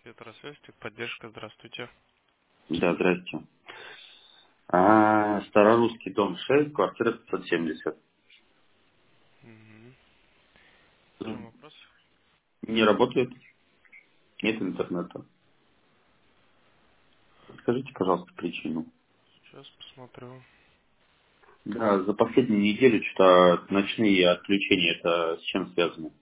Петросвязь, поддержка, здравствуйте. Да, здрасте. Старорусский дом 6, квартира 570. Мгм. В чем вопрос? Не работает? Нет интернета. Скажите, пожалуйста, причину. Сейчас посмотрю. Да, за последнюю неделю что-то ночные отключения, это с чем связано?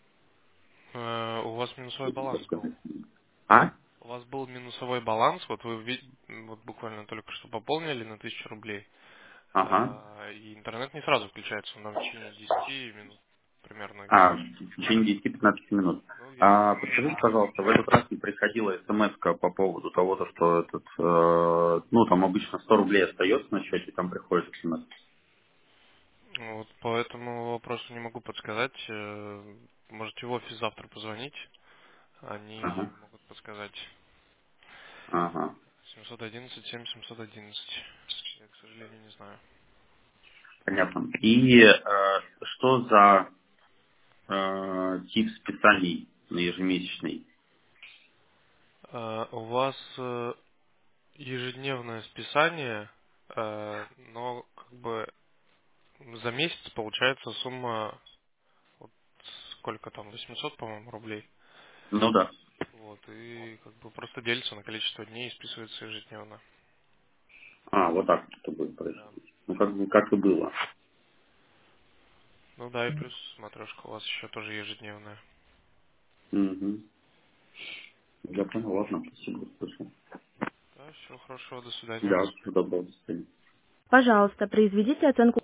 У вас минусовой баланс был. А? У вас был минусовой баланс, вот вы вот буквально только что пополнили на 1000 рублей, Ага. и интернет не сразу включается, он там в течение 10 минут примерно В где-то. течение 10-15 минут. Ну, где-то так. Подскажите, пожалуйста, в этот раз не приходила смс по поводу того, что там обычно 100 рублей остается на счете, там приходит смс. Вот по этому вопросу не могу подсказать. Можете в офис завтра позвонить, они Ага. могут подсказать. Ага. 711 711. Я, к сожалению, не знаю. Понятно. И что за тип списаний на ежемесячный? У вас ежедневное списание, но как бы за месяц получается сумма вот сколько там, 800, по-моему, рублей. Ну да. Вот, и как бы просто делится на количество дней и списывается ежедневно. Вот так вот это будет Да. происходить. Ну, как и было. Ну да, и плюс смотрешка у вас еще тоже ежедневная. Угу. Я понял, ладно, спасибо, слышал. Да, всего хорошего, до свидания. Да, всего доброго, до свидания. Пожалуйста, произведите оценку